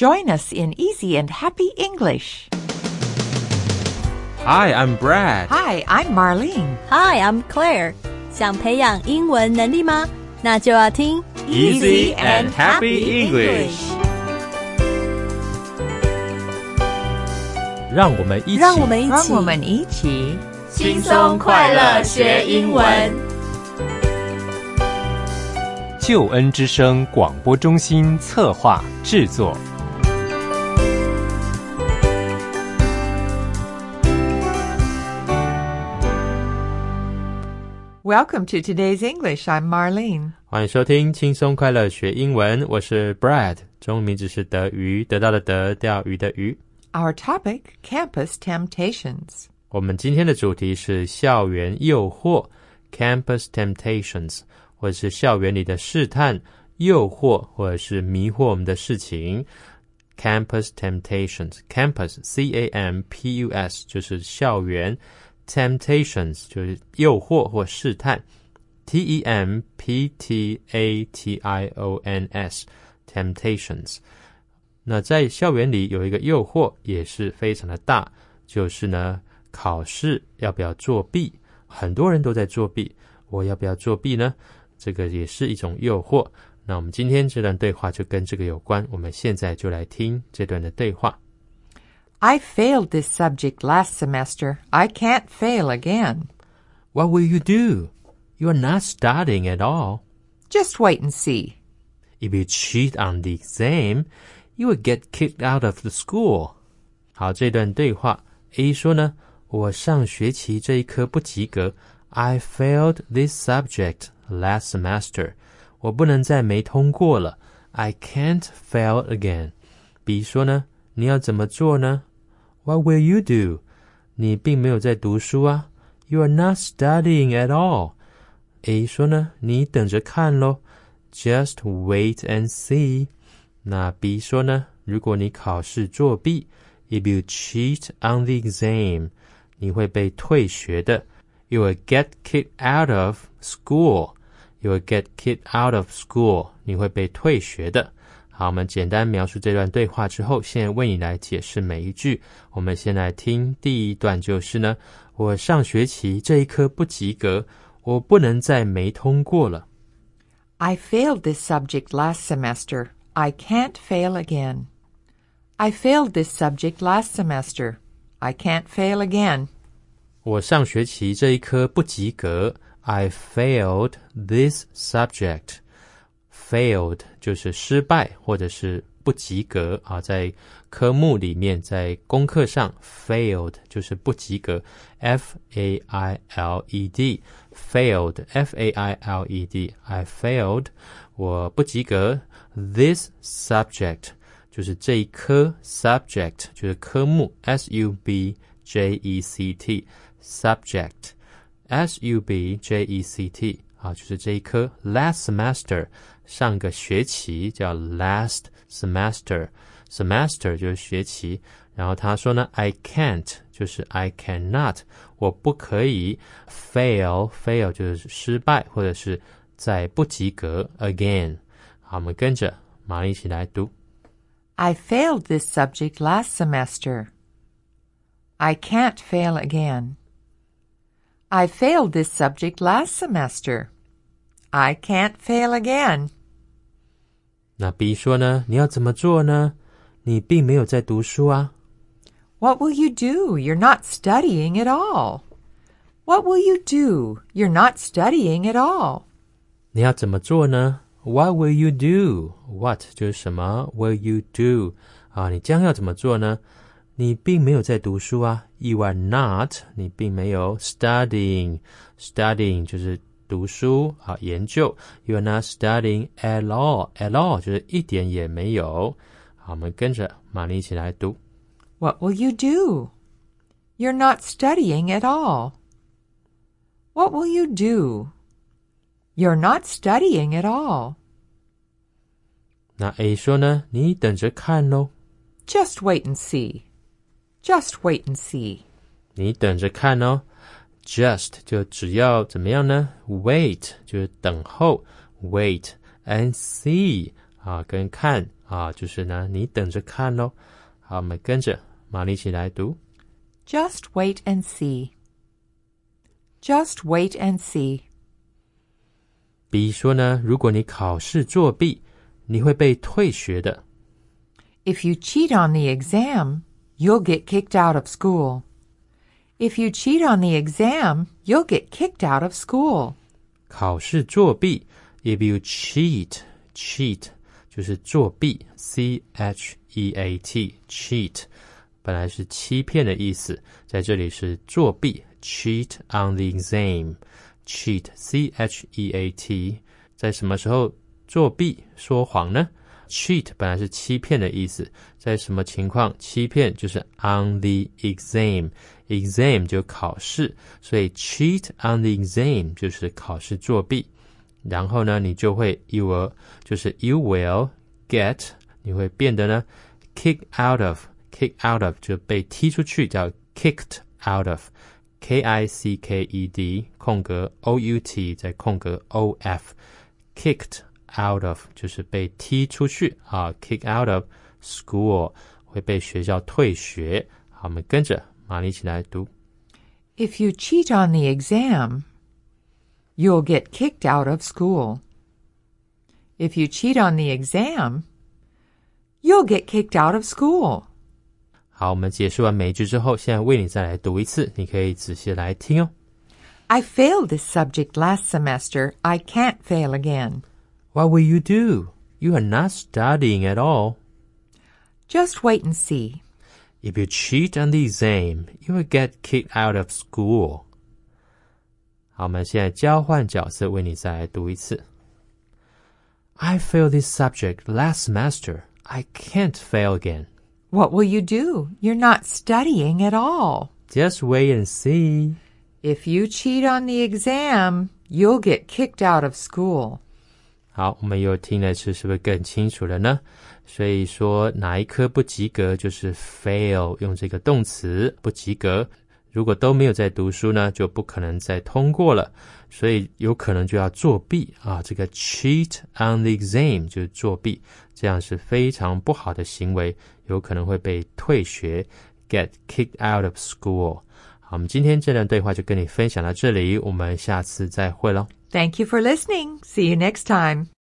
Join us in easy and happy English. Hi, I'm Brad. Hi, I'm Marlene. Hi, I'm Claire. 想培养英文能力吗？那就要听 Easy and Happy English. 让我们一起轻松快乐学英文。 救恩之声广播中心策划制作。 Welcome to today's English. I'm Marlene. 欢迎收听轻松快乐学英文，我是 Brad， 中文名字是德鱼，得到的德，钓鱼的鱼。 Our topic, campus temptations. 我们今天的主题是校园诱惑 Campus temptations， 或者是校园里的试探、诱惑或者是迷惑我们的事情。Campus temptations， Campus C-A-M-P-U-S 就是校园， Temptations 就是诱惑或试探， T-E-M-P-T-A-T-I-O-N-S Temptations。 那在校园里有一个诱惑也是非常的大，就是呢考试要不要作弊，很多人都在作弊，我要不要作弊呢？这个也是一种诱惑。那我们今天这段对话就跟这个有关，我们现在就来听这段的对话。 I failed this subject last semester. I can't fail again. What will you do? You are not studying at all. Just wait and see. If you cheat on the exam, you will get kicked out of the school. 好，这段对话 A 说呢，我上学期这一科不及格， I failed this subject last semester. 我不能再没通过了， I can't fail again. B 说呢，你要怎么做呢？ What will you do? 你并没有在读书啊， You are not studying at all. A 说呢，你等着看咯， Just wait and see. 那 B 说呢，如果你考试作弊， If you cheat on the exam, 你会被退学的， You will get kicked out of school. You will get kicked out of school. 你会被退学的。好，我们简单描述这段对话之后，现在为你来解释每一句。我们先来听第一段，就是呢，我上学期这一科不及格，我不能再没通过了。 I failed this subject last semester. I can't fail again. I failed this subject last semester. I can't fail again. 我上学期这一科不及格， I failed this subject. Failed 就是失败或者是不及格啊，在科目里面，在功课上 failed 就是不及格， F-A-I-L-E-D failed F-A-I-L-E-D I failed 我不及格， this subject 就是这一科， subject 就是科目， S-U-B-J-E-C-T subject S-U-B-J-E-C-T 啊，就是这一科。 last semester 上个学期叫 last semester semester 就是学期。然后他说呢 I can't 就是 I cannot 我不可以， fail 就是失败或者是在不及格 again。 好，我们跟着马上一起来读。 I failed this subject last semester. I can't fail again. I failed this subject last semester. I can't fail again. 那 B 说呢，你要怎么做呢？你并没有在读书啊。 What will you do? You're not studying at all. What will you do? You're not studying at all. 你要怎么做呢？ What will you do? What 就是什么 will you do 啊？你将要怎么做呢？你并没有在读书啊。 You are not 你并没有 studying 就是读书好研究。 You are not studying at all 就是一点也没有。好，我们跟着马丽一起来读。 What will you do? You're not studying at all. What will you do? You're not studying at all. 那 A 说呢，你等着看咯。 Just wait and see. Just wait and see. 你等着看哦。 Just 就只要怎么样呢？ Wait 就是等候 Wait and see 跟看就是呢你等着看咯。好，我们跟着玛丽一起来读。 Just wait and see. Just wait and see. B 说呢，如果你考试作弊，你会被退学的。 If you cheat on the exam, you'll get kicked out of school. If you cheat on the exam, you'll get kicked out of school. 考试作弊 ，if you cheat 就是作弊 ，cheat cheat 本来是欺骗的意思，在这里是作弊 cheat on the exam cheat cheat 在什么时候作弊说谎呢？ cheat 本来是欺骗的意思，在什么情况欺骗？就是 on the exam 就考试，所以 cheat on the exam 就是考试作弊。然后呢，你就会 you will get 你会变得呢 kick out of 就被踢出去，叫 kicked out of kicked 空格 out 再空格 of kicked out of 就是被踢出去kick out of school 会被学校退学。好，我们跟着玛丽一起来读。 If you cheat on the exam, you'll get kicked out of school. If you cheat on the exam, you'll get kicked out of school. 好，我们解释完每一句之后，现在为你再来读一次，你可以仔细来听哦。 I failed this subject last semester. I can't fail again. What will you do? You are not studying at all. Just wait and see. If you cheat on the exam, you will get kicked out of school. 好，我们现在交换角色，为你再来读一次。I failed this subject last semester. I can't fail again. What will you do? You're not studying at all. Just wait and see. If you cheat on the exam, you'll get kicked out of school. 好，我们又听了是不是更清楚了呢？所以说哪一科不及格就是 fail， 用这个动词不及格。如果都没有在读书呢，就不可能再通过了，所以有可能就要作弊这个 cheat on the exam 就是作弊，这样是非常不好的行为，有可能会被退学 get kicked out of school。 好，我们今天这段对话就跟你分享到这里，我们下次再会咯。 Thank you for listening. See you next time.